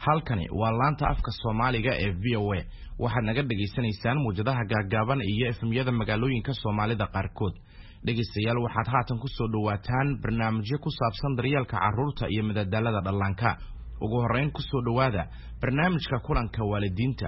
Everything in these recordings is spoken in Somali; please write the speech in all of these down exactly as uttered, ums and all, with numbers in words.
halkani waa laanta afka Soomaaliga ee V O A waxaad naga dhageysanaysaan muujadaha gaagaaban iyo F M-yada magaalooyinka Soomaalida qaarkood dhageystayaal waxaad haatan ku soo dhawaataan barnaamijyo ku saabsan daryeelka carruurta iyo madadaalada dhallaanka ugu horeyn ku soo dhawaada barnaamijka kulanka waalidiinta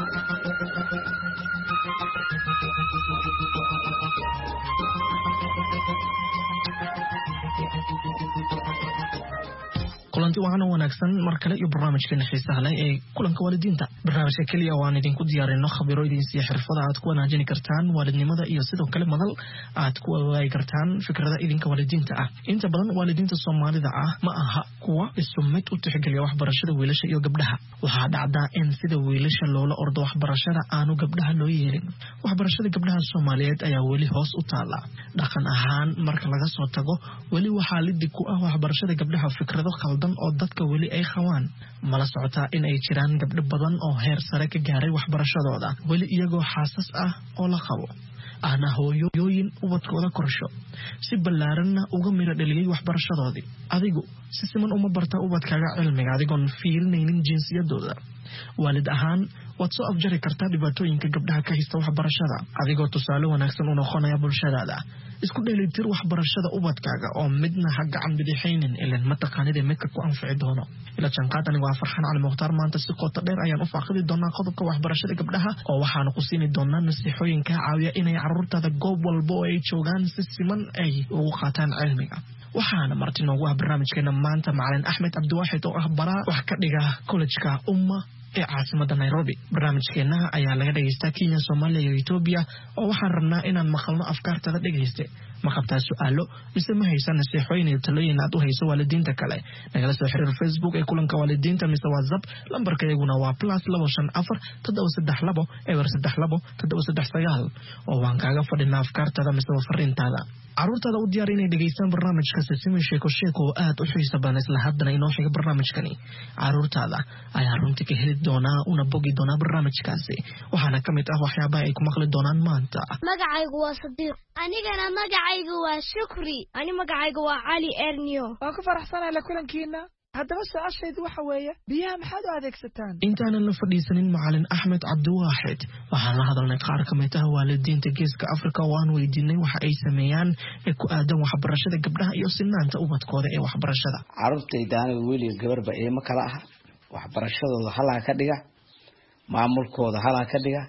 kulanti waxaan wanaagsan mar kale iyo barnaamijkeena xiisaha leh ee kulanka waalidiinta barnaamijka kaliya waan idin ku diyaarino khabiro idin si xirfada aad ku wanaajin kartaan waalidnimada iyo sidoo kale madal aad ku wadaagi kartaan fikrada idinka waalidiinta ah inta badan waalidiinta Soomaalida ah ma aha kuwa isumid u tixgeliya waxbarashada wiilasha iyo gabdhaha waxa dhacda in sida wiilasha loola ordo waxbarashada aanu gabdhaha loo yeelin waxbarashada gabdhaha Soomaaliyeed ayaa wali hoos u taala dhaqan ahaan marka laga soo tago wali waxa lidii ku ah waxbarashada gabdhaha fikrado khaldan oo dadka wali ay khawaan mala socota in ay jiraan gabdho badan oo heer sare ka gaaray waxbarashadooda wali iyagoo xaasas ah oo la qabo ana hooyooyin ubadkooda korsho si balaaranna uga mira dhaliyay waxbarashadoodii adigu si siman uma barta ubadkaaga cilmiga adigoon fiirinaynin jinsiyadooda waalid ahaan waad soo afjari kartaa dhibaatooyinka gabdhaha ka haysta waxbarashada adigoo tusaale wanaagsan u noqonaya bulshadaada isku dheelitir waxbarashada ubadkaaga oo midna ha gacan bidixaynin ilaan ma taqaanida midka ku anfici doono ila janqaad anigu waa Farxaan Cali Mukhtaar maanta si qoto dheer ayaan u faaqidi doonaa qodobka waxbarashada gabdhaha oo waxaan ku siin doonaa nasiixooyinka caawiya inay carruurtada goob walba oo ay joogaan si siman ay ugu qaataan cilmiga waxaana marti noogu ah barnaamijkeena maanta macallin Axmed Abdiwaaxid oo ah baraa wax ka dhiga college-ka Umma ee caasimada Nairobi barnaamijkeena ayaa laga dhageystaa Kenya Soomaaliya iyo Ethiopia oo waxaan rabnaa inaan maqalno afkaartada dhageyste ma qabtaa su'aalo mise ma haysan nasiixooyin iyo talooyin aad u hayso waalidiinta kale nagala soo xiriir Facebook ee kulanka waalidiinta mise WhatsApp lambarkayguna waa plus laba shan afar toddoba saddex labo eber saddex labo toddoba saddex sagaal oo waan kaaga fadhinaa afkaartada mise fariintaada carruurtada u diyaar inay dhageystaan barnaamijka Sesame Sheeko Sheeko oo aad u xiiso badan isla haddana inoo xiga barnaamijkani carruurtada ayaa runtii ka heli doonaa una bogi doonaa barnaamijkaasi waxaana ka mid ah waxyaabaha ay ku maqli doonaan maanta magacaygu waa Sadiiq anigana magacaygu waa Shukri ani magacaygu waa Cali Ernio waan ku faraxsanahay la kulankiina haddaba su'aashaydu waxa weeye biyaha maxaad u adeegsataan intaanan la fadhiisanin macallin Axmed Cabdiwaaxid waxaan la hadalnay qaar ka mid ah waalidiinta Geeska Afrika oo aan weydiinay waxa ay sameeyaan ee ku aadan waxbarashada gabdhaha iyo sinaanta ubadkooda ee waxbarashada carruurtayda aniga weli gabarba ee ma kala aha waxbarashadooda halaa ka dhiga maamulkooda halaa ka dhiga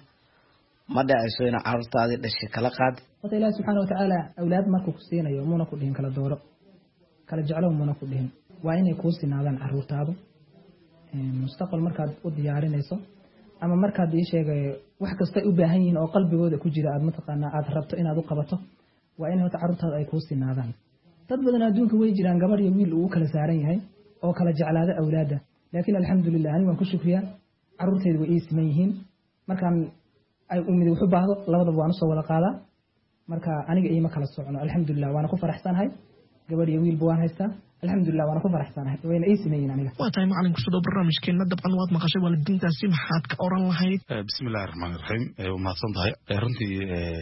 ma dhacayso in carruurtaadii dhashay kala qaad wada Ilaahay subxaanahu wa ta'aala awlaad markuu ku siinayo muuna ku dhihin kala dooro kala jeclo muuna ku dhihin waa inay ku sinaadaan carruurtaadu mustaqbal markaad u diyaarinayso ama markaad ii sheegay wax kasta u baahan yihiin oo qalbigooda ku jira aad mataqaana aad rabto inaad u qabato waa inay wata carruurtaadu ay ku sinaadaan dad badan adduunka way jiraan gabar iyo wiil uu kala saaran yahay oo kala jeclaada awlaada laakiin alxamdulillah ani waan ku shukriyaa carruurtaydu way ii siman yihiin markaan ay umid wuxuu baahdo labadaba waan soo wada qaadaa marka aniga iima kala socno alxamdulillah waan ku faraxsanahay gabar iyo wiilba waan haystaa alxamdulillah waan ku faraxsanahay wayna ii siman yihiin aniga waa tahay macallin kusoo barnaamijkeena dabcan waad maqashay waalidiintaasi maxaad ka oran lahayd bismillaahir rahmaanir rahiim ee mahadsan tahay runtii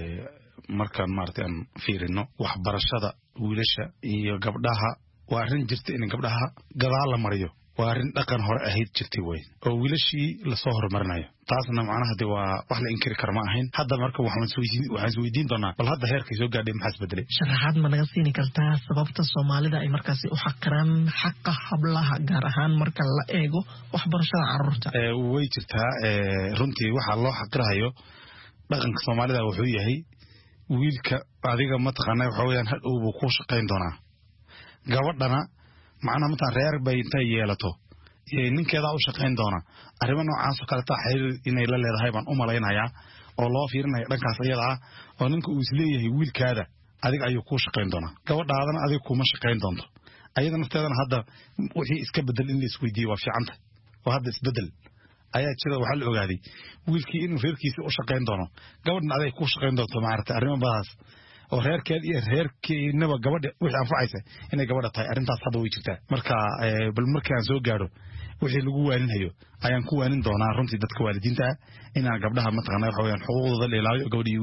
markaan maartay aan fiirino waxbarashada wiilasha iyo gabdhaha waa arrin jirta in gabdhaha gadaal la mariyo waa arrin dhaqan hore ahayd jirtay weyn oo wiilashii la soo hormarinayo taasna macnaha de waa wax la inkiri karo ma ahayn hadda marka waxaan isweydiin waxaan isweydiin doonaa bal hadda heerkay soo gaadhay maxaa isbedelay sharaxaad ma naga siin kartaa sababta Soomaalida ay markaasi u xaqiraan xaqa hablaha gaar ahaan marka la eego waxbarashada carruurta ee way jirtaa ee runtii waxa loo xaqirayo dhaqanka Soomaalida wuxuu yahay wiilka adiga ma taqaanay waxa weeyaan hal uu ku shaqeyn doonaa gabadhana macna mata reer bay intay yeelato ee ninkeeda u shaqeyn doona arrimo noocaas oo kale taa xiriir inay la leedahay baan u malaynayaa oo loo fiirinayo dhankaas iyada ah oo ninka uu isleeyahay wiilkaada adiga ayuu ku shaqeyn doonaa gabadhaadana adiga kuma shaqeyn doonto ayada nafteedana hadda wixii iska bedel in la isweydiiyo waa fiicanta oo hadda isbedel ayaa jira waxa la ogaaday wiilkii inuu reerkiisa u shaqeyn doono gabadhna adiga ku shaqeyn doonto maarta arrimo baas oo reerkeed iyo reerkeenaba gabadha wixii anfacaysa inay gabadha tahay arrintaas hadda way jirtaa marka bal markii aan soo gaaro wixii lagu waaninayo ayaan ku waanin doonaa runtii dadka waalidiinta inaan gabdhaha ma taqaanay waxa weeyaan xuquuqdooda la ilaaliyo gabadha iyo wiilku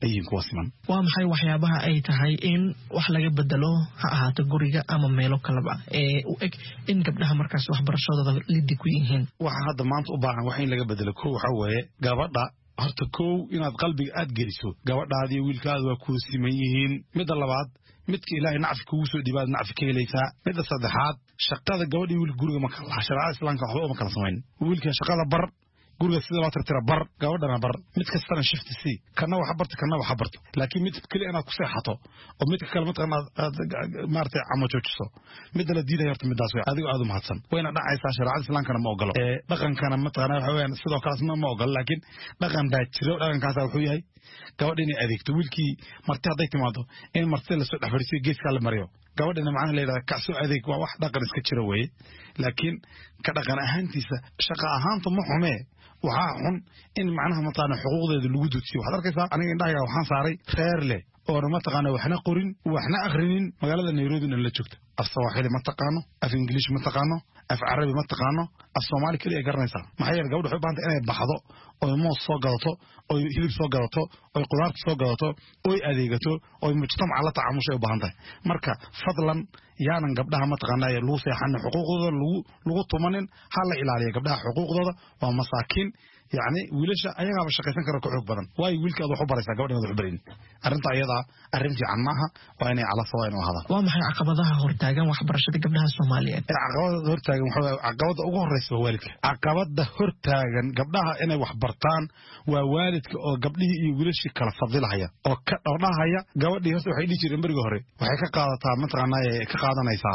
ayin kuwa siman waa maxay waxyaabaha ay tahay in wax laga bedelo ha ahaato guriga ama meelo kaleba ee u eg in gabdhaha markaas waxbarashadooda liddi ku yihiin waxa hadda maanta u baahan wax in laga bedelo ko waxa weeye gabadha horta kow inaad qalbiga aad geliso gabadhaadii wiilkaadu waa ku siman yihiin midda labaad midka ilaahay nacfi kugu soo dhibaad nacfi ka helaysaa midda saddexaad shaqada gabadhii wiilka guriga ma kala shariicada islaamka waxba uma kala samayn wiilka shaqada bar guriga sida loo tirtira bar gabadhana bar mid kastana shifti si kana waxa barta kana waxa barto laakiin mid kale inaad ku seexato oo mid kale mid kana maartay ama joojiso mid la diiday horta midaas way adigu aad u mahadsan wayna dhacaysaa shariicada islaamkana ma ogolo ee dhaqankana ma taqana waxa weeyaan sidoo kale ma ogolo laakiin dhaqan baa jiro dhaqankaas wuxuu yahay gabadhina adeegto wiilkii marti haday timaado in marti la soo dhaxfariisiyo geeska la mariyo gabadhina macnaha leeyahay ka soo adeeg waa wax dhaqan iska jira weey laakiin ka dhaqan ahaantiisa shaqa ahaantu ma xume waxa xun in macnaha mataqaana xuquuqdeeda lagu dudsiyo waxa arkaysaa aniga indhaha waxaan saaray reer leh oo ma taqaana waxna qorin waxna akhrinin magaalada Nairobi in la joogto af Soomaali ma taqaano af English ma taqaano af Arabi ma taqaano af Soomaali kaliya garanaysaa maxay yar gabadhu waxay u baahan tahay inay baxdo oo moos soo gadato oo hilib soo gadato oo qudaar soo gadato oo adeegato oo mujtamac la tacaamushay u baahan tahay marka fadlan yaanan gabdhaha ma taqaana ay lagu seexan xuquuqdooda lagu lagu tumanin hal la ilaaliyo gabdhaha xuquuqdooda waa masaakiin يعني ويلش أيها بشقيسان كرا كحوك بدن واي ويلك أضو حبريسا قبل أضو حبرين أرنت أيضا أرنتي عنها وأنا على صوين وهذا وما هي عقبتها هرتاجا وحبرشة قبلها الصومالية عقبات هرتاجا عقبات أقول رئيس والك عقبات ده هرتاجا قبلها أنا وحبرتان ووالد قبله ويلش كلا فضل هيا أو كأرنا هيا قبل ده هسه حيلي شيء نبرج هري وحكي قاعدة مثلا كقاعدة نيسا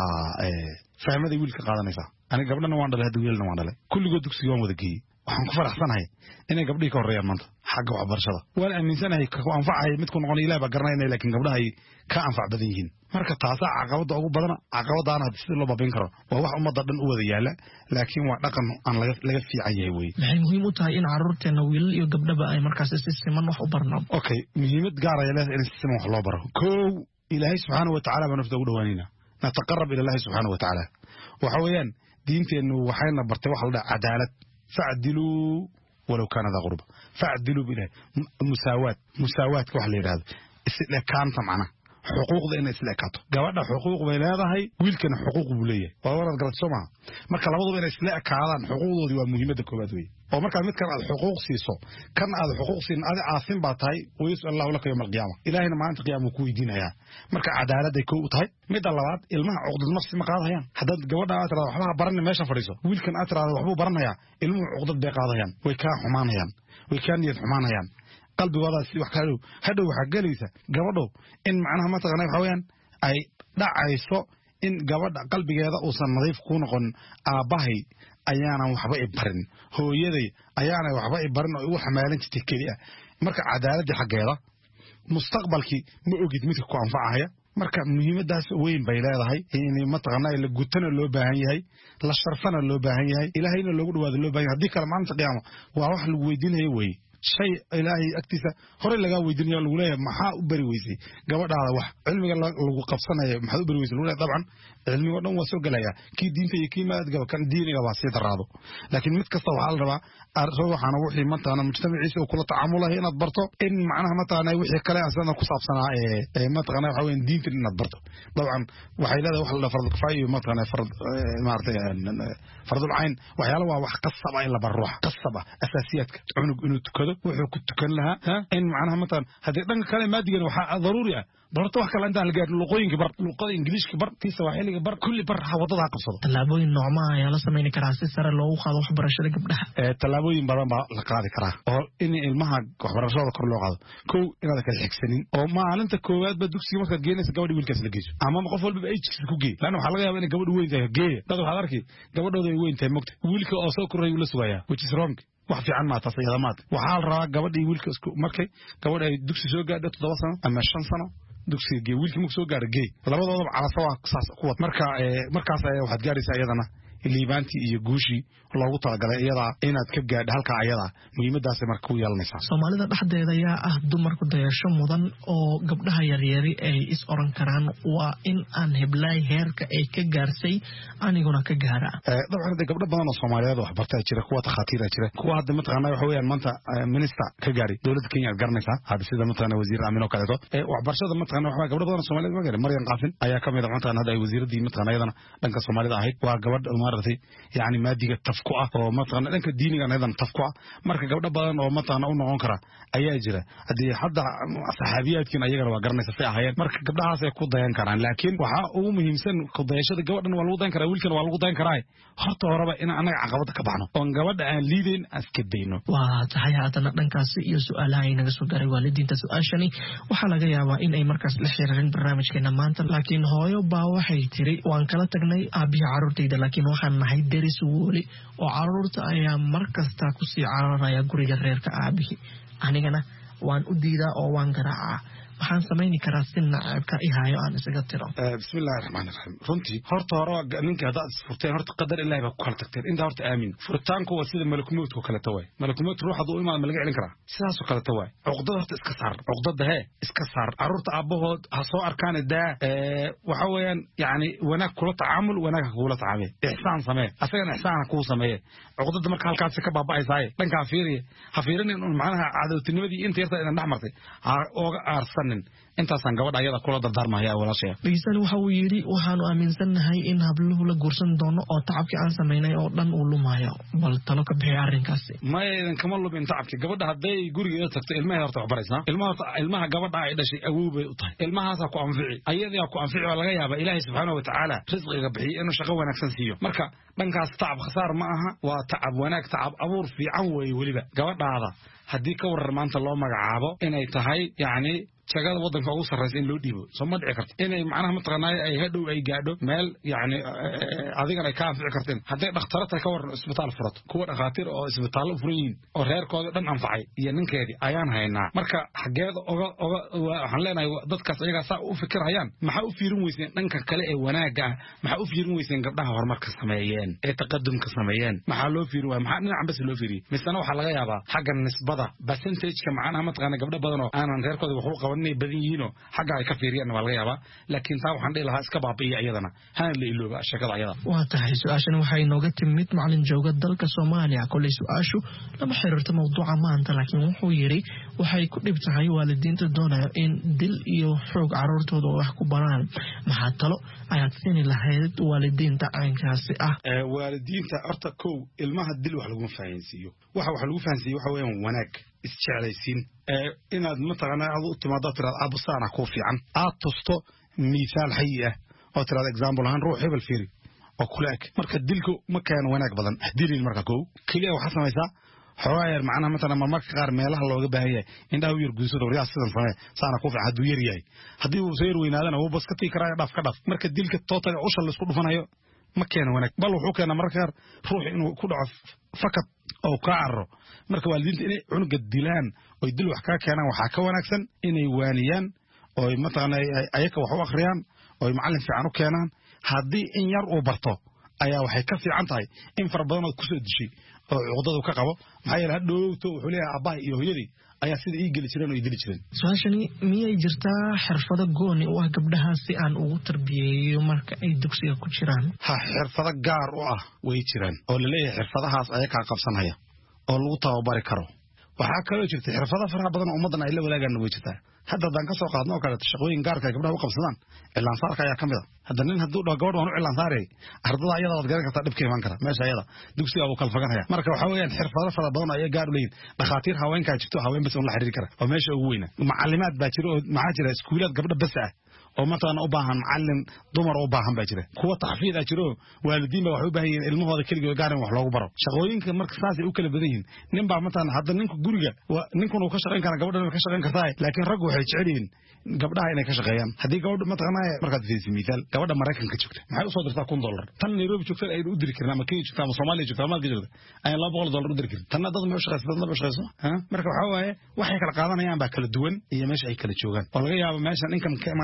فهم ذي ويلك قاعدة نيسا أنا قبلنا نواندل هذا ويل نواندل كل جود دكسيون وذكي waxaan ku faraxsanahay inay gabdhiga ka horeeyaan maanta xagga waxbarashada waan aaminsanahay ka anfacay mid ku noqon ilaahay ba garanayna laakiin gabdhaha ay ka anfac badan yihiin marka taasa caqabada ugu badan caqabadaana sida loo baabin karo waa wax umada dhan u wada yaala laakiin waa dhaqan aan laga laga fiican yahay way maxay muhiim u tahay in caruurteena wiil iyo gabdhaba ay markaas si siman wax u barnaan okay muhiimad gaar ah leedahay in si siman wax loo baro koow ilaahay subhanahu wa ta'ala baan nafta ugu dhawaanina nataqarrab ila ilaahay subhanahu wa ta'ala waxa weeyaan diinteenu waxayna bartay wax la cadaalad فعدلوا ولو كان ذا غربة فعدلوا بله مساواة مساواة كوحل هذا استلاك كان طمعنا حقوق ذا إن استلاكاته جوادنا حقوق بينها هاي ويل كان حقوق بولية وورد قرط سمعة ما كان لابد من استلاك كعادة حقوق ذي ومهمة كوبادوي أو ما كان مت كان الحقوق سيسو كان هذا الحقوق سين هذا عاصم بعطاي ويسأل الله لك يوم القيامة إلهنا ما أنت قيامة كوي دينها يا مركا عدالة دي كوي طاي مد اللوات الماء عقد النفس مقاضها يا حدد جوادنا أترى وحبها برنا ماشى فريسو ويل كان أترى وحبه برنا يا الماء عقد بقاضها يا ويكان حمان يا ويكان يد حمان يا قلبي وضع سي وحكالو هذا وحقاليسا جوادو إن معناها ما تغني حويان أي دعيسو إن جواد قلبي هذا أوصل نظيف كون قن أباهي ayaana waxba i barin hooyaday ayaana waxba i barin oo wax maalintii kaliya marka cadaalad xageeda mustaqbalkii ma ogid mid ku anfacaya marka muhiimadaas weyn bay leedahay in ma taqaanay la gutana loo baahan yahay la sharfana loo baahan yahay ilaahayna loogu dhawaado loo baahan yahay hadii kala maanta qiyaamo waa wax lagu weydiinayo way shay ilaahay agtiisa hore laga weydiinayo lagu leeyahay maxaa u bari weysay gabadhaada wax cilmiga lagu qabsanayo maxaa u bari weysay lagu leeyahay dabcan cilmiga dhan waa soo galaya kii diinta iyo kii maad gaba kan diiniga waa sii daraado laakiin mid kasta waxa la rabaa ruuxana wixii maanta mujtamaciisa kula tacaamulahay inaad barto in macnaha maanta wixii kale asana ku saabsanaa ee maanta waxa weyn diinta inaad barto dabcan waxay leedahay wax la fardo kifaayo maanta fardo maartay fardul ayn waxyaalo waa wax qasaba in la baro ruux qasaba asaasiyaadka cunug inuu tukado wuxuu ku tukan lahaa in macnaha maanta hadii dhanka kale maadigan waxa daruuri ah barto wax kale inta la gaar luqooyinka bar luqada ingiriiska bar kiisa waxiliga bar kulli bar wadada qabsado talaabooyin noocma ayaa la sameyn karaa si sare loogu qaado waxbarashada gabdhaha ee talaabooyin badan baa la qaadi karaa oo in ilmaha waxbarashada kor loo qaado koow inaad ka xigsanin oo maalinta koowaad ba dugsiga markaad geenaysa gabadha wiilkaas la geeyo ama qof walba ay jis ku geey laana waxa laga yaabaa in gabadhu weyn tahay geey dad waxa arkay gabadhooda ay weyn tahay mogta wiilka oo soo koray la sugaya which is wrong wax fiican ma taas yadamaad waxa la rabaa gabadhii wiilka isku markay gabadha ay dugsi soo gaadho toddoba sano ama shan sano dugsiga wiilkii muu soo gaaray geey labadooda calasawa saas kuwad marka markaas ay waxaad gaaraysaa iyadana liibaantii iyo guushii loogu talagalay iyada inaad ka gaadho halka ayada muhiimadaas marka ku yeelanaysaa. Soomaalida dhexdeeda ayaa ah dumarku dayasho mudan oo gabdhaha yaryari ay is oran karaan waa in aan heblaay heerka ay ka gaarsay aniguna ka gaara. dabcan de gabdho badan oo Soomaaliyeed wax bartay jira kuwa takhaatiir jira kuwa hadda mataqaanaa waxa weeyaan maanta minister ka gaari dawladda Kenya garanaysa hadda sida mataqaanaa wasiir Aamin oo kaleeto ee wax barashada mataqaanaa waxa gabdho badan oo Soomaaliyeed ma gaari Maryam Qaafin ayaa kamid ah mataqaanaa hadda ay wasiiradii mataqaanaa iyadana dhanka Soomaalida ahayd waa gabadh maartay yaani maadiga tafku ah oo mataqaanaa dhanka diiniga iyadana tafku ah marka gabdho badan oo mataqaanaa u noqon kara ayaa jira hadii hadda saxaabiyaadkiina ayagana waa garanaysa si ahayeen marka gabdhahaas ay ku dayan karaan laakiin waxa ugu muhiimsan ku dayashada gabadhan waa lagu dayan karaa wiilkan waa lagu dayan karaa horta horaba in anaga caqabada ka baxno oo gabadha aan liideen aska deyno. waa tahay haddana dhankaasi iyo su'aalaha ay naga soo gaaray waalidiinta su'aashani waxaa laga yaabaa in ay markaas la xiriireen barnaamijkeena maanta laakiin hooyo baa waxay tiri waan kala tagnay aabihi carruurtayda laakiin waxaan nahay deris weli oo carruurta ayaa mar kasta ku sii cararaya guriga reerka aabihi anigana waan u diidaa oo waan garaacaa waxaan sameeyni karaa si naacibka ihaayo aan isaga tiro. bismillaahir rahmaanir rahiim runtii horta hore ninka hada furteen horta qadar ilaahay ba ku kala tagteen inta horta aamin furtaanku waa sida malakumowdku kala taway malakumowd ruuxdu u imaan malaga celin karaa sidaas oo kala taway cuqdada horta iska saar cuqdada he iska saar carruurta aabahood ha soo arkaan daa ee waxa weeyaan yaani wanaag kula tacaamul wanaag kula tacaamul ihsaan samee asagana ihsaan ku samee cuqdada marka halkaas ka baaba'aysaay dhanka fiiriye ha fiirin in macnaha cadawtinimadii inta yarta inaan dhaxmartay ha ooga aarsan intaasaan gabadha ayada kula dardaarmaya walaashay Dhiisani waxa uu yiri waxaanu aaminsanahay in habluhu la guursan doono oo tacabkii aan sameynay oo dhan uu lumayo bal talo ka bixi arrinkaasi ma aydan kama lubin tacabkii gabadha haday gurigeeda tagto ilmaha horta wax baraysaa ilmaha ilmaha gabadha ay dhashay awoobay u tahay ilmahaas ku anfici ayada ku anfici waa laga yaabaa Ilaahay subhanahu wa ta'ala rizqiga bixiyo inuu shaqo wanaagsan siiyo marka dhankaas tacab khasaar ma aha waa tacab wanaag tacab abuur fiican way waliba gabadhaada hadii ka warar maanta loo magacaabo inay tahay yaani shaqada wadanka ugu sarreeyay in loo dhiibo soo ma dhici karto inay macnaha mataqaanay ay hadhow ay gaadho meel yaani adigana ka anfici karteen haday dhakhtarta ka waran isbitaal furato kuwa dhakhaatiir oo isbitaal u furan oo reerkooda dhan anfacay iyo ninkeedii ayaan haynaa marka xageeda oga oga waxaan leenahay dadkaas ayaga saa u fikirayaan maxaa u fiirin weyseen dhanka kale ee wanaaga ah maxaa u fiirin weyseen gabdhaha horumarka sameeyeen ee taqadumka sameeyeen maxaa loo fiirin waa maxaa dhinac bas loo fiiriyay misana waxa laga yaabaa xagga nisbada percentage-ka macnaha mataqaanay gabdho badan oo aanan reerkooda wax u qaban inay badan yihiin oo xagga ay ka fiiriyaan waa laga yaabaa laakiin taa waxaan dhihi lahaa iska baabi'iya ayadana hana la ilooba shaqada ayada. waa tahay su'aashan waxay nooga timid macallin jooga dalka Soomaaliya kulay su'aashu lama xiriirto mawduuca maanta laakiin wuxuu yiri waxay ku dhib tahay waalidiinta doonaya in dil iyo xoog carruurtooda wax ku baraan maxaa talo ayaad siin lahayd waalidiinta aynkaasi ah. ee waalidiinta horta kow ilmaha dil wax lagu fahansiiyo waxa wax lagu fahansiiyo waxa weeyaan wanaag isjeclaysiin ee inaad mataqaanaa aad u timaado tiraad abusaana ku fiican aad tusto miisaal hayy ah oo tiraad example ahaan ruux hebel fiiri oo kulaak marka dilku ma keeno wanaag badan dilin marka kow kaliya waxa samaysaa xooyar macnaha mataqaanaa marka qaar meelaha looga baahan yahay indhaha u yar guusado wariyaha sidan samee saana ku fiican haduu yar yahay hadii uu soo yar weynaadana uu bas ka tii karaa dhaf ka dhaf marka dilka total usha la isku dhufanayo ma keeno wanaag bal wuxuu keenaa marka qaar ruux inuu ku dhaco fakad oo ka carro marka waalidiinta inay cunuga dilaan oo dil wax ka keenaan waxa ka wanaagsan inay waaniyaan oo mataqaanay ayaka wax u akhriyaan oo macallin fiican u keenaan hadii in yar uu barto ayaa waxay ka fiican tahay in far badan oo ku soo dishay oo cuqdadu ka qabo maxay la dhowto wuxuu leeyahay abaay iyo hooyadii ayaa sida ii gali jireen oo ii dili jireen. su'aashani miyay jirtaa xirfado gooni u ah gabdhaha si aan ugu tarbiyeeyo marka ay dugsiga ku jiraan? ha xirfado gaar u ah way jiraan oo la leeyahay xirfadahaas ayaa ka qabsanaya oo lagu tababari karo waxa kale oo jirta xirfado faraha badan oo ummadan ay la wadaagaan way jirtaa hadda dan ka soo qaadno kale shaqooyin gaarka ay gabdhaha u qabsadaan ilaan saarka ayaa kamid ah hadda nin haduu dhaw gabadh waan u ilaan saaray ardada ayada wad garan kartaa dibka iman kara meesha ayada dugsiga uu kala faganaya marka waxa weeyaan xirfado fara badan ay gaar u leeyihiin dhakhaatiir haweenka jirto haween bas oo la xiriir kara oo meesha ugu weyn macallimaad baa jiro oo maxaa jira iskuulad gabdha bas ah oo matana u baahan macallin dumar u baahan baa jira kuwa taxfiid ah jiro waalidiin baa wax u baahan yihiin ilmahooda kaliya gaarin wax loogu baro shaqooyinka marka saas ay u kala badan yihiin nin baa matana hadda ninku guriga ninkuna uu ka shaqeyn kara gabadhana ka shaqeyn kartaa laakiin rag waxay jecel yihiin gabdhaha inay ka shaqeeyaan hadii gabadhu matana markaad fiirsi miisaal gabadha Mareykanka joogta maxay u soo dirtaa kun dollar tan Nairobi joogta ay u diri karnaa ama Kenya joogta ama Soomaaliya joogta ama Galgaduud ay laba boqol dollar u diri kartaa tan dad ma u shaqeysan dad ma u shaqeysan ha marka waxa waaye waxay kala qaadanayaan baa kala duwan iyo meesha ay kala joogaan oo laga yaabo meeshan income ka imaanaya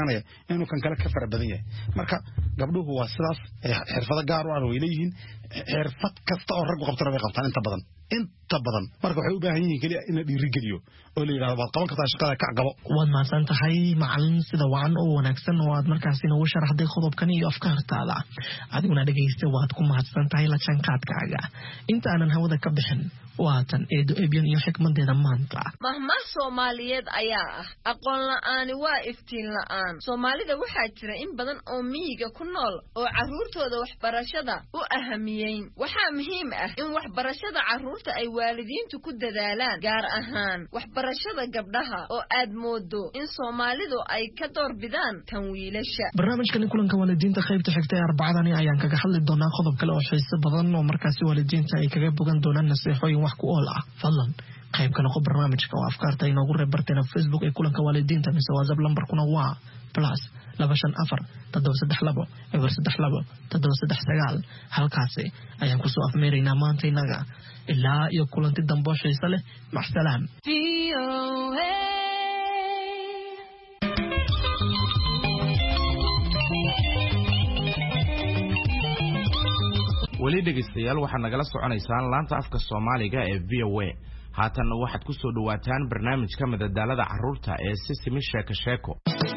inuu kan kale ka fara badan yahay marka gabdhuhu waa sidaas xirfado gaar ah way leeyihiin xirfad kasta oo rag qabtana way qabtaan inta badan inta badan marka waxay u baahan yihiin kaliya in la dhiirigeliyo oo la yiraahdo baad qaban kartaa shaqada ka qabo waad mahadsan tahay macallin sida wacan oo wanaagsan oo aad markaasi noogu sharaxday qodobkan iyo afkaartaada adiguna dhageysta waad ku mahadsan tahay la jaanqaadkaaga inta aanan hawada ka bixin waatan eedo eebyan iyo xikmadeeda maanta mahma Soomaaliyeed ayaa ah aqoon la'aan waa iftiin la'aan Soomaalida waxaa jira in badan oo miyiga ku nool oo caruurtooda waxbarashada u ahamiyeen waxaa muhiim ah in waxbarashada caruurta ay waalidiintu ku dadaalaan gaar ahaan waxbarashada gabdhaha oo aad moodo in Soomaalidu ay ka doorbidaan tan wiilasha barnaamijkan kulanka waalidiinta qaybta xigta ee arbacadani ayaan kaga hadli doonaa qodob kale oo xiiso badan oo markaasi waalidiinta ay kaga bogan doonaan nasiixooyin wax ku ool ah fadlan qayb ka noqo barnaamijka oo afkaarta inoogu reebartayna Facebook ee kulanka waalidiinta mise WhatsApp lambarkuna waa plus laba shan afar toddoba saddex labo eber saddex labo toddoba saddex sagaal halkaasi ayaan ku soo afmeeraynaa maanta inaga ilaa iyo kulanti dambe oo xiiso leh maxsalaam weli dhegeystayaal waxaad nagala soconaysaan laanta afka Soomaaliga ee V O A haatanna waxaad ku soo dhawaataan barnaamijka madadaalada carruurta ee Sisimi Sheeko Sheeko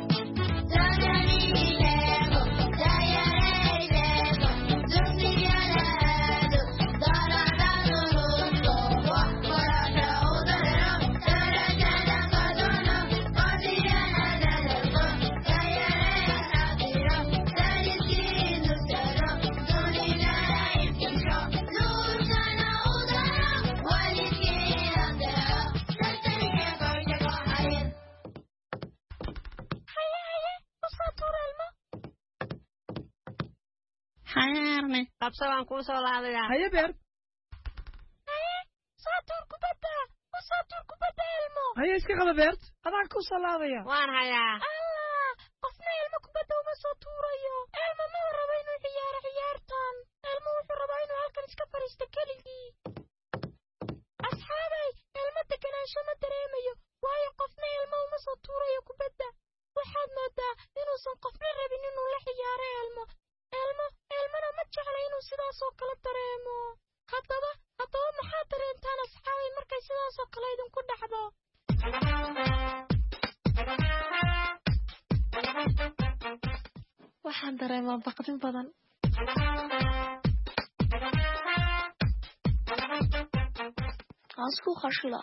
qabsadaan ku soo laadayaa haye beer haye saatur kubadda saatur kubadda ilmo haye iska qaba beer adaan ku soo laadaya waan hayaa allah qofna ilmo kubadda uma soo tuurayo ilmo ma rabo inuu ciyaaro ciyaartan ilmo wuxuu rabaa inuu halkan iska fariisto keligii asxaabay ilmo deganaansho ma dareemayo waayo qofna ilmo uma soo tuurayo kubadda waxaad moodaa inuusan qofna rabin inuu la ciyaaro ilmo ilmo ilmana ma jecla inuu sidaas oo kale dareemo haddaba haddaba maxaa dareentaan asxaabay markay sidaas oo kale idinku dhacdo waxaan dareemaa baqdin badan aan isku khashila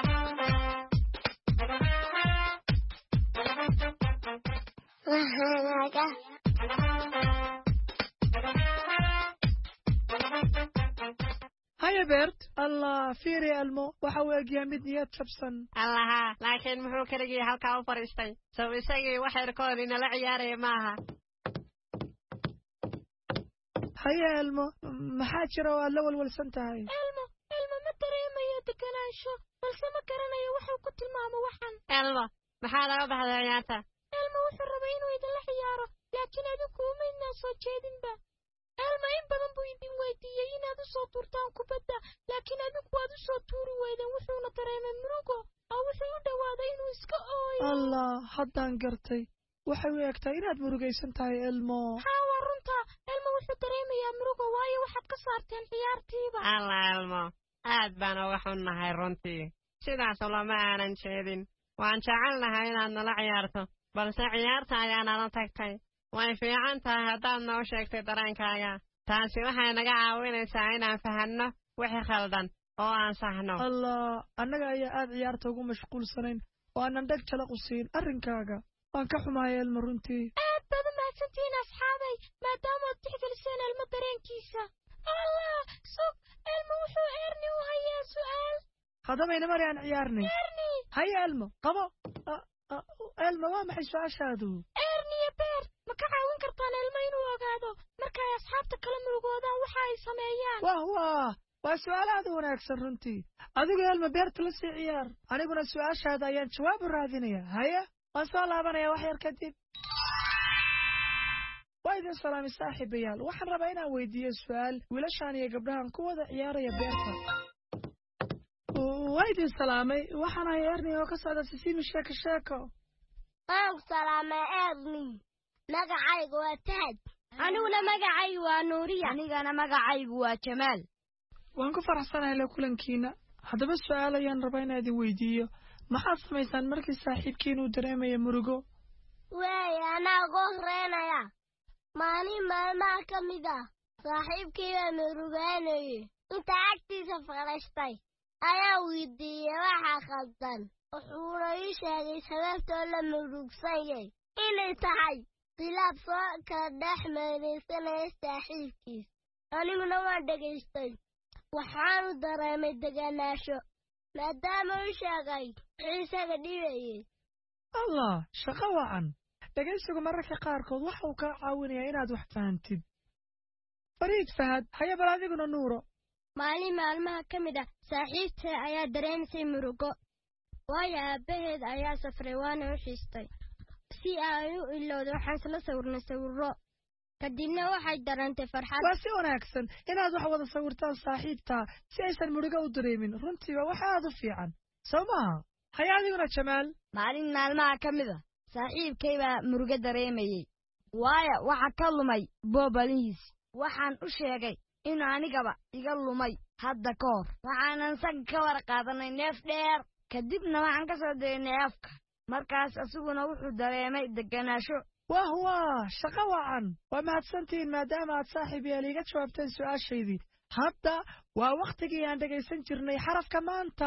haye beert allah fiiri elmo waxa uu egyahay mid niyad jabsan allaha laakiin muxuu keligii halkaa u fadhiistay sow isagii wax yarkood inala ciyaaraya maaha haye elmo maxaa jira oo aad la walwalsan tahay elmo elmo ma dareemayo deganaansho balse ma garanayo wuxuu ku tilmaamo waxan elmo maxaa laga baxday ciyaarta elmo wuxuu rabay inuu idinla ciyaaro laakiin adinku uma idnaa soo jeedinba elmo in badan buu idin weydiiyey inaad u soo tuurtaan kubadda laakiin adinku waad u soo tuuri weydeen wuxuuna dareemay murugo oo wuxuu u dhowaaday inuu iska ooyo allah haddaan gartay waxay u egtahay inaad murugaysan tahay elmo haa waa runta elmo wuxuu dareemayaa murugo waayo waxaad ka saarteen ciyaartiiba allah elmo aad baan uga xunnahay runtii sidaas lama aanan jeedin waan jecelnahay inaad nala ciyaarto balse ciyaarta ayaa nala tagtay way fiican tahay haddaad noo sheegtay dareenkaaga taasi waxay naga caawinaysaa inaan fahanno wixii khaldan oo aan saxno allah annaga ayaa aad ciyaarta ugu mashquulsanayn oo aanan dheg jalaq u siin arrinkaaga waan ka xumahay elmo runtii aad baad u mahadsantihiin asxaabay maadaamaad tixgeliseen elmo dareenkiisa allah sug elmo wuxuu erni u hayaa su'aal haddaba ina mari aan ciyaarnay erni haye elmo qabo elmo waa maxay su-aashaadu erni iyo beer ma ka caawin kartaan elmo inuu ogaado markay asxaabta kala murugoodaan waxa ay sameeyaan wah wah waa su-aal aad u wanaagsan runtii adigu elmo beerta la sii ciyaar aniguna su-aashaada ayaan jawaab u raadinaya haye waan soo laabanaya wax yar kadib waa idin salaamay saaxiibayaal waxaan rabaa inaan weydiiyo su-aal wiilashaan iyo gabdhahan ku wada ciyaaraya beerta waa idin salaamay waxaan ahay erni oo ka socda Sisimi Sheeko Sheeko waan salaamay erni magacaygu waa Tahad aniguna magacaygu waa Nuuriya anigana magacaygu waa Jamaal waan ku faraxsanahay la kulankiina haddaba su'aal ayaan rabaa inaan idin weydiiyo maxaad samaysaan markii saaxiibkiinu dareemayo murugo way anaa ugu horeynaya maalin maalmaha ka mid ah saaxiibkii baa murugaanayay inta agtiisa fadhiistay ayaa weydiiyey waxa khaldan wuxuuna ii sheegay sababtoo la murugsanayay inay tahay khilaaf soo kala dhex meeraysanaya saaxiibkiis aniguna waan dhegaystay waxaanu dareemay deganaansho maadaama uu sheegay wixii isaga dhibayay allah shaqo wacan dhegaysigu mararka qaarkood waxa uu kaa caawinayaa inaad wax fahantid fariid fahad haya bal adiguna nuuro maalin maalmaha ka mid ah saaxiibtay ayaa dareemaysay murugo waayo aabbaheed ayaa safray waana u xiistay si ay u ilowdo waxaan isla sawirnay sawirro kadibna waxay dareentay farxad waa si wanaagsan inaad wax wada sawirtaan saaxiibtaa si aysan murugo u dareemin runtiiba wax aad u fiican soo maaha haya adiguna Jamaal maalin maalmaha ka mid ah saaxiibkay baa murugo dareemayay waayo waxa ka lumay boobalihiis waxaan u sheegay in anigaba iga lumay hadda ka hor waxaanan sag ka war qaadanay neef dheer kadibna waxaan ka soo daynay afka markaas asaguna wuxuu dareemay deganaansho wah wah shaqo wacan waa mahadsantihiin maadaama aad saaxiib yaal iga jawaabteen su'aashaydii hadda waa wakhtigii aan dhegaysan jirnay xarafka maanta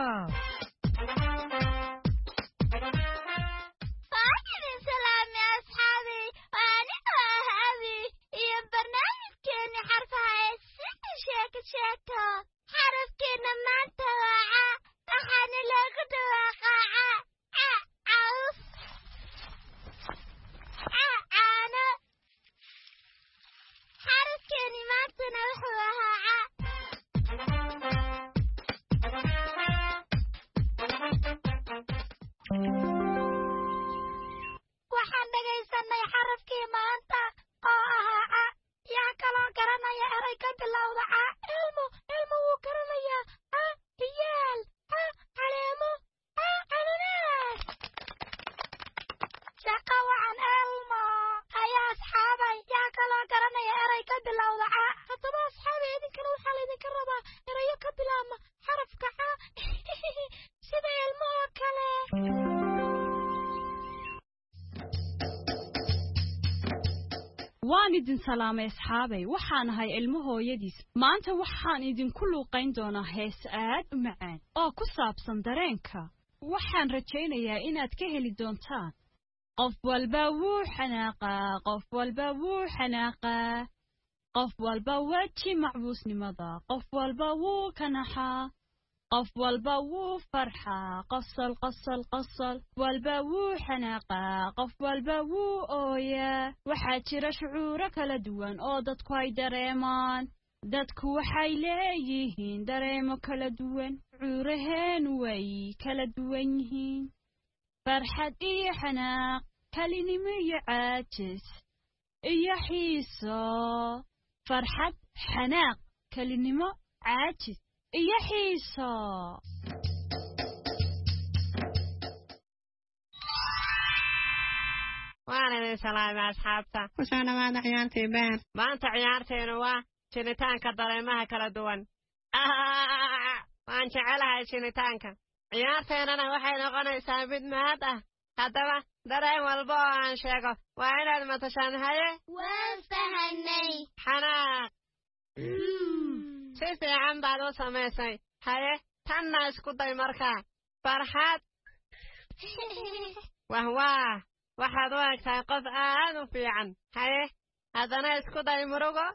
xarafkeena maanta waa ca waxaana loogu dhawaaqaa ca caws ca caano xarafkeeni maantana wuxuu ahaa ca waxaan dhegaysanay xarafkii maanta oo ahaa ca yaa kaloo garanaya eray ka bilowda ca ilmo ilmo wuu garanayaa ca iyaal ca caleemo ca cananaas shaqa wacan elmo ayaa asxaabay yaa kaloo garanaya eray ka bilowda ca haddaba asxaabay idinkana waxaa laydinka rabaa erayo ka bilaabma xarafka ca sida ilmo oo kale waan idin salaamay asxaabay waxaan ahay ilmo hooyadiis maanta waxaan idinku luuqayn doonaa hees aad u macaan oo ku saabsan dareenka waxaan rajaynayaa inaad ka heli doontaan qof walba wuu xanaaqaa qof walba wuu xanaaqaa qof walba weji macbuusnimada qof walba wuu ka naxaa qof walba wuu farxaa qosol qosol qosol walba wuu xanaaqaa qof walba wuu ooyaa waxaa jira shucuuro kala duwan oo dadku ay dareemaan dadku waxay leeyihiin dareemo kala duwan shucuuraheen way kala duwan yihiin farxad iyo xanaaq kalinimo iyo caajis iyo xiiso farxad xanaaq kalinimo caajis iyo xiiso waan idin salaamay asxaabta ku soo dhawaada ciyaartii beer maanta ciyaarteenu waa jiritaanka dareemaha kala duwan waan jecelahay jiritaanka ciyaarteenana waxay noqonaysaa mid mahad ah haddaba dareen walba oo aan sheego waa inaad matashaan haye waan fahanay xanaaq si fiican baad u samaysay haye tanna isku day markaa farxad wah wah waxaad u egtahay qof aad u fiican haye haddana isku day murugo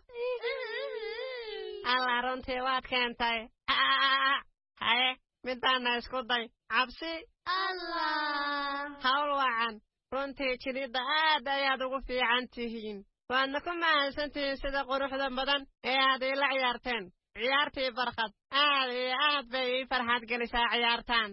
alla runtii waad keentay haye midaana isku day cabsi allah hawl wacan runtii jiridda aad ayaad ugu fiican tihiin waadna ku mahadsantihiin sida quruxda badan ee aad iila ciyaarteen ciyaartii barkad aad iyo aad bay ii farxad gelisaa ciyaartaan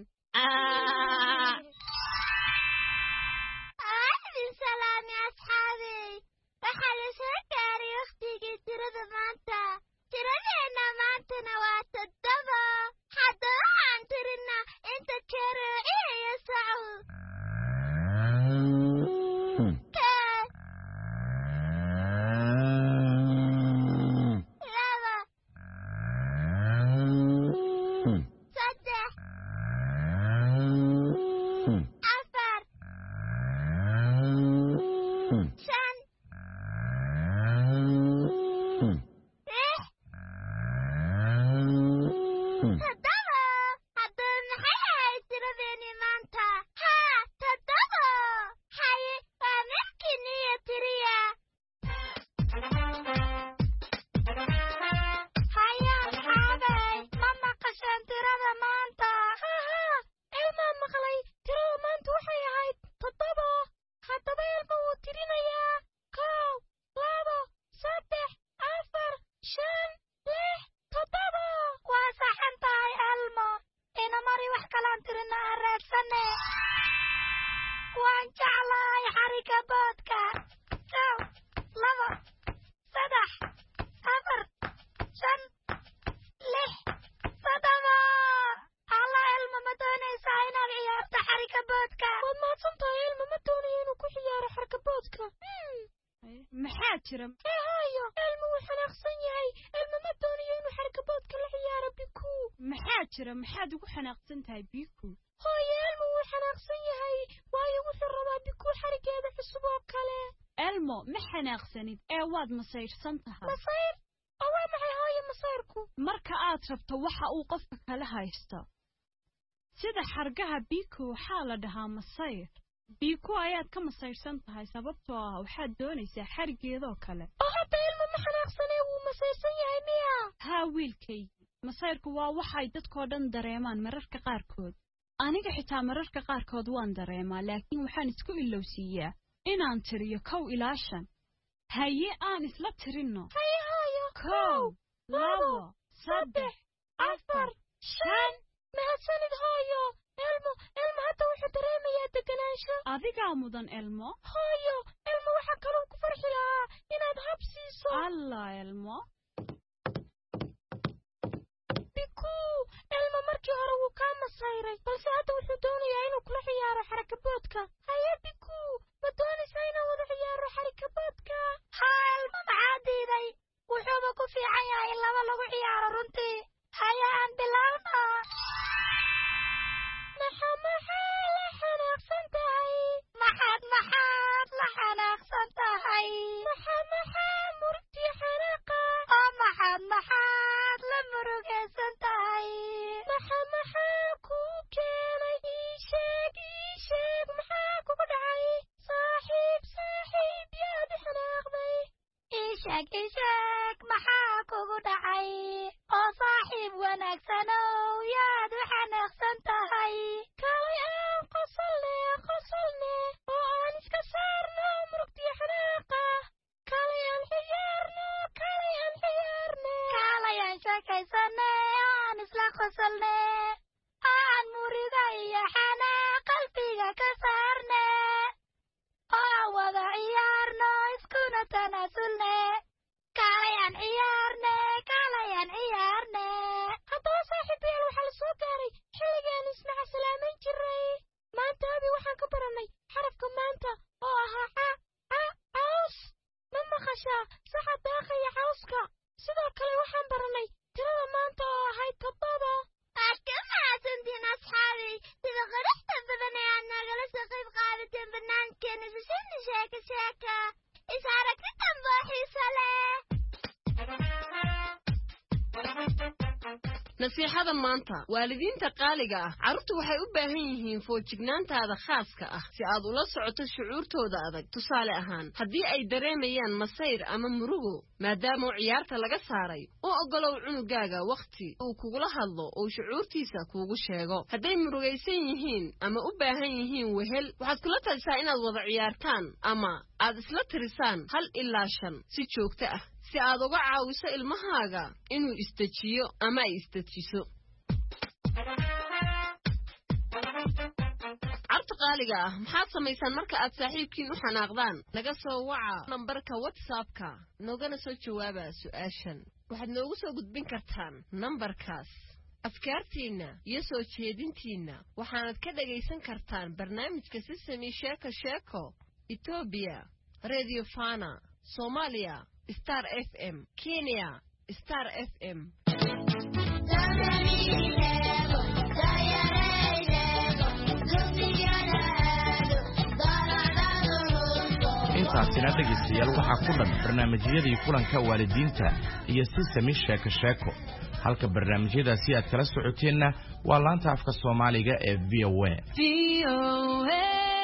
aadin salaami asxaabey waxaa la soo gaaray wakhtigii tirada maanta tiradeenna maantana waa toddoba hadda waxaan tirinaa inta jeer oo iyo sacud jira haayo ilmo wuu xanaaqsan yahay ilmo ma doonayo inuu xarkaboodka la ciyaaro biku maxaa jira maxaad ugu xanaaqsan tahay biku hooyo ilmo wuu xanaaqsan yahay waayo wuxuu rabaa biku xarigeeda cusub oo kale elmo ma xanaaqsanid ee waad masayrsan tahay masayr oo waa maxay hooyo masayrku marka aad rabto waxa uu qofka kale haysto sida xargaha biku waxaa la dhahaa masayr biku ayaad ka masayrsan tahay sababtoo ah waxaad doonaysaa xarigeedoo kale oo hadda ilmo ma xanaaqsanee wuu masayrsan yahay miya haa wiilkaygi masayrku waa waxay dadkoo dhan dareemaan mararka qaarkood aniga xitaa mararka qaarkood waan dareemaa laakiin waxaan isku ilowsiiyaa inaan tiriyo kow ilaa shan haye aan isla tirinno haye haayo kow labo saddex afar shan mahadsanid hooyo ilmo ilmo hadda wuxuu dareemayaa deganaansho adigaa mudan elmo hooyo ilmo waxaa kaloo ku farxi lahaa inaad hab siiso allah elmo biku ilmo markii hore wuu kaa masayray balse hadda wuxuu doonayaa inuu kula ciyaaro xarakaboodka haye biku ma doonaysaa inaan wada ciyaaro xarakaboodka haa ilmo maxaa diiday wuxuuba ku fiican yahay in laba lagu ciyaaro runtii haye aan bilaawno maxa maxaa la xanaaqsan tahay maxaad maxaad la xanaaqsan tahay maxa maxaa murugtii xanaaqa oo maxaad maxaad la murugaysan tahay maxa maxaa kuu keenay ii sheeg ii sheeg maxaa kugu dhacay saaxiib saaxiib yaad i xanaaqday ii sheeg ii sheeg maxaa kugu dhacay oo saaxiib wanaagsanow yaad u xanaaqsan tahay kalay aan qosolne qosolne oo aan iska saarno murugtii xanaaqa kalay aan ciyaarno kalay aan ciyaarne kalay aan sheekaysane aan isla qosolne aan muriga iyo xanaaq qalbiga ka saarne oo aan wada ciyaarno iskuna tanaasulne kalay aan ciyaarne kalay aan ciyaarne haddaba saaxiibayaal waxaa la soo gaaray xilligaan isnaca salaamayn jiray maanta abi waxaan ka barannay xarafka maanta oo ahaa ca ca caws ma maqashaa saxa daaqaya cawska sidoo kale waxaan barannay tirada maanta oo ahayd toddoba aad ka mahadsantiin asxaabi sida qaraxda badan ee aad nagala soo qayb qaadateen barnaamijkeena sisini sheeka sheeka is aragti dambe oo xiiso leh nasiixada maanta waalidiinta qaaliga ah carruurtu waxay u baahan yihiin foojignaantaada khaaska ah si aad ula socoto shucuurtooda adag tusaale ahaan haddii ay dareemayaan masayr ama murugo maadaama ciyaarta laga saaray u oggolow cunugaaga wakhti uu kugula hadlo oo shucuurtiisa kuugu sheego hadday murugaysan yihiin ama u baahan yihiin wehel waxaad kula talisaa inaad wada ciyaartaan ama aad isla tirisaan hal ilaa shan si joogto ah si aad uga caawiso ilmahaaga inuu isdejiyo ama ay isdejiso carruurta qaaliga ah maxaad samaysaan marka aad saaxiibkiin u xanaaqdaan naga soo waca nambarka whatsappka noogana soo jawaaba su'aashan waxaad noogu soo gudbin kartaan nambarkaas afkaartiinna iyo soo jeedintiinna waxaanad ka dhagaysan kartaan barnaamijka sisami sheeko sheeko etoobiya radio fana soomaaliya Star F M Kenya Star F M intaasina dhegaystayaal waxaa ku dhan barnaamijyadii kulanka waalidiinta iyo sisami sheeko sheeko halka barnaamijyadaasi aad kala socoteenna waa laanta afka Soomaaliga ee V O A